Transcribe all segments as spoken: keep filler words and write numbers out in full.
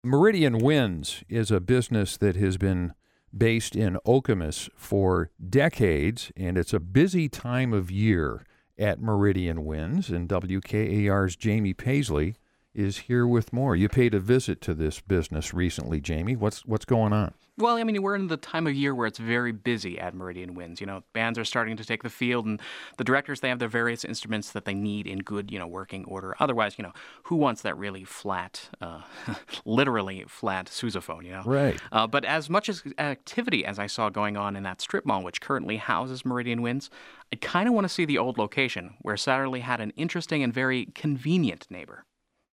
Meridian Winds is a business that has been based in Okemos for decades, and it's a busy time of year at Meridian Winds. And W K A R's Jamie Paisley is here with more. You paid a visit to this business recently, Jamie. What's what's going on? Well, I mean, we're in the time of year where it's very busy at Meridian Winds. You know, bands are starting to take the field, and the directors, they have their various instruments that they need in good, you know, working order. Otherwise, you know, who wants that really flat, uh, literally flat sousaphone, you know? Right. Uh, but as much as activity as I saw going on in that strip mall, which currently houses Meridian Winds, I kind of want to see the old location, where Satterley had an interesting and very convenient neighbor.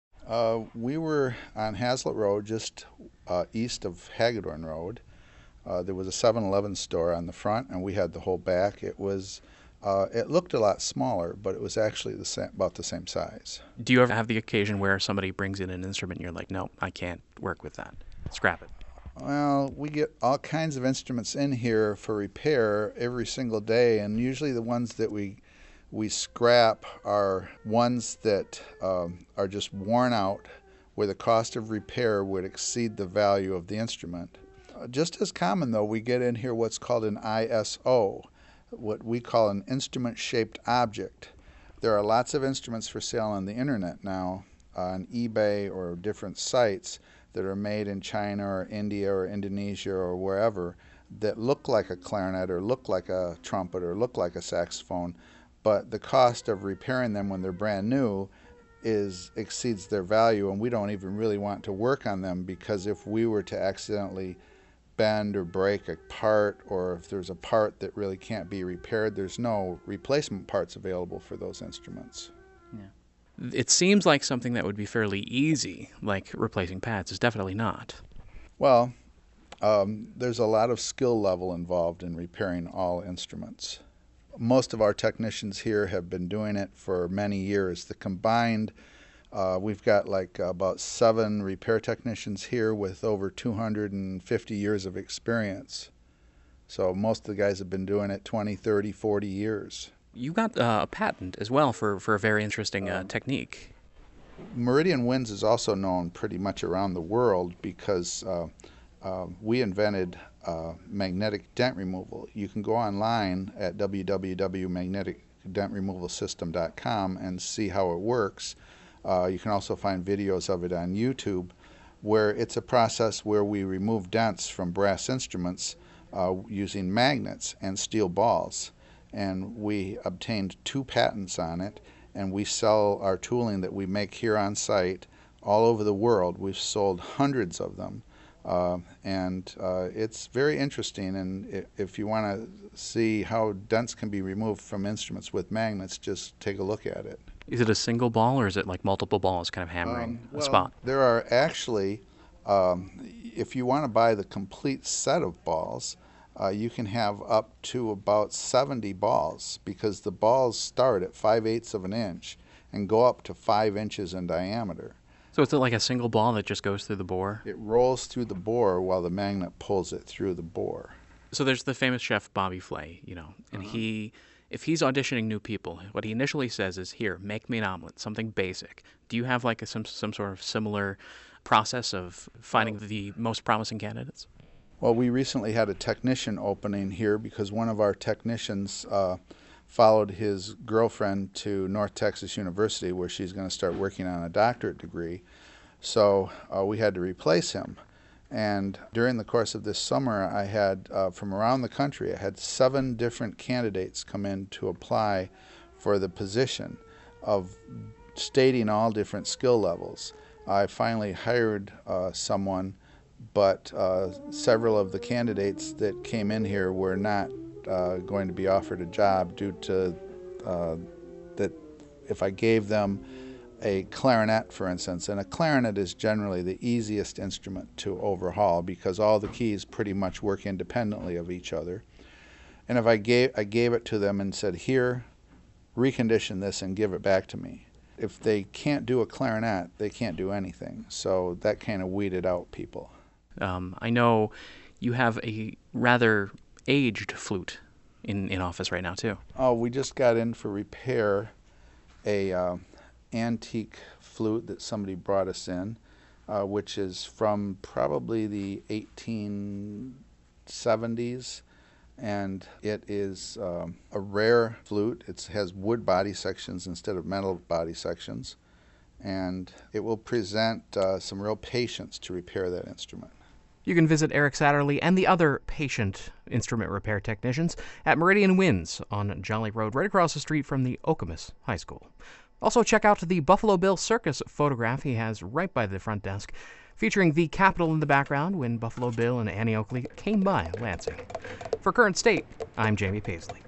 Uh, we were on Hazlitt Road, just uh, east of Hagedorn Road. Uh, there was a seven eleven store on the front, and we had the whole back. It was, uh, it looked a lot smaller, but it was actually the same, about the same size. Do you ever have the occasion where somebody brings in an instrument and you're like, no, I can't work with that, scrap it? Well, we get all kinds of instruments in here for repair every single day, and usually the ones that we we scrap are ones that um, are just worn out, where the cost of repair would exceed the value of the instrument. Uh, just as common, though, we get in here what's called an I S O, what we call an instrument-shaped object. There are lots of instruments for sale on the internet now, on eBay or different sites, that are made in China or India or Indonesia or wherever, that look like a clarinet or look like a trumpet or look like a saxophone, but the cost of repairing them when they're brand new is exceeds their value, and we don't even really want to work on them, because if we were to accidentally bend or break a part, or if there's a part that really can't be repaired, there's no replacement parts available for those instruments. Yeah. It seems like something that would be fairly easy, like replacing pads. It's definitely not. Well, um, there's a lot of skill level involved in repairing all instruments. Most of our technicians here have been doing it for many years. The combined, uh, we've got like about seven repair technicians here with over two hundred fifty years of experience. So most of the guys have been doing it twenty, thirty, forty years. You got uh, a patent as well for, for a very interesting uh, Um, technique. Meridian Winds is also known pretty much around the world because uh, uh, we invented uh, magnetic dent removal. You can go online at w w w dot magnetic dent removal system dot com and see how it works. Uh, you can also find videos of it on YouTube, where it's a process where we remove dents from brass instruments uh, using magnets and steel balls. And we obtained two patents on it, and we sell our tooling that we make here on site all over the world. We've sold hundreds of them, uh, and uh, it's very interesting. And if you want to see how dents can be removed from instruments with magnets, just take a look at it. Is it a single ball, or is it like multiple balls kind of hammering Um, a well, spot? There are actually, um, if you want to buy the complete set of balls, Uh, you can have up to about seventy balls, because the balls start at five eighths of an inch and go up to five inches in diameter. So is it like a single ball that just goes through the bore? It rolls through the bore while the magnet pulls it through the bore. So there's the famous chef Bobby Flay, you know, and uh-huh. he, if he's auditioning new people, what he initially says is, here, make me an omelet, something basic. Do you have like a, some, some sort of similar process of finding the most promising candidates? Well, we recently had a technician opening here because one of our technicians uh, followed his girlfriend to North Texas University, where she's going to start working on a doctorate degree. So uh, we had to replace him. And during the course of this summer, I had, uh, from around the country, I had seven different candidates come in to apply for the position, of stating all different skill levels. I finally hired uh, someone, but uh, several of the candidates that came in here were not uh, going to be offered a job due to uh, that if I gave them a clarinet, for instance, and a clarinet is generally the easiest instrument to overhaul because all the keys pretty much work independently of each other. And if I gave, I gave it to them and said, here, recondition this and give it back to me. If they can't do a clarinet, they can't do anything. So that kind of weeded out people. Um, I know you have a rather aged flute in, in office right now, too. Oh, we just got in for repair a uh, antique flute that somebody brought us in. uh, which is from probably the eighteen seventies. And it is um, a rare flute. It has wood body sections instead of metal body sections. And it will present uh, some real patience to repair that instrument. You can visit Eric Satterlee and the other patient instrument repair technicians at Meridian Winds on Jolly Road, right across the street from the Okemos High School. Also, check out the Buffalo Bill Circus photograph he has right by the front desk, featuring the Capitol in the background when Buffalo Bill and Annie Oakley came by Lansing. For Current State, I'm Jamie Paisley.